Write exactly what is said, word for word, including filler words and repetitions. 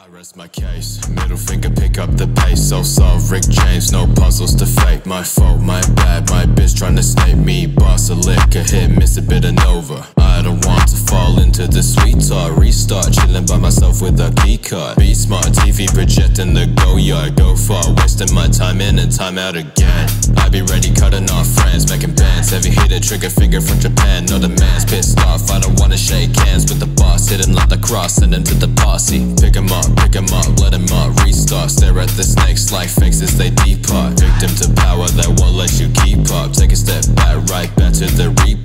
Rest my case, middle finger pick up the pace. So solve Rick James, no puzzles to fake. My fault, my bad, my bitch trying to snake me. Boss a lick, a hit, miss a bit of Nova. I don't want to fall into the sweet talk. Restart, chilling by myself with a key card. Be smart, T V projecting the go yard. Go far, wasting my time in and time out again. I be ready, cutting off friends, making bands. Heavy hitter, trigger finger from Japan. No demands, pissed off, I don't wanna shake hands with the boss. Hit him like the cross, send him to the posse. Pick him up, pick him up, let him up, restart. Stare at the snakes like fakes as they depart. Victim to power that won't let you keep up. Take a step back, right back to the replay.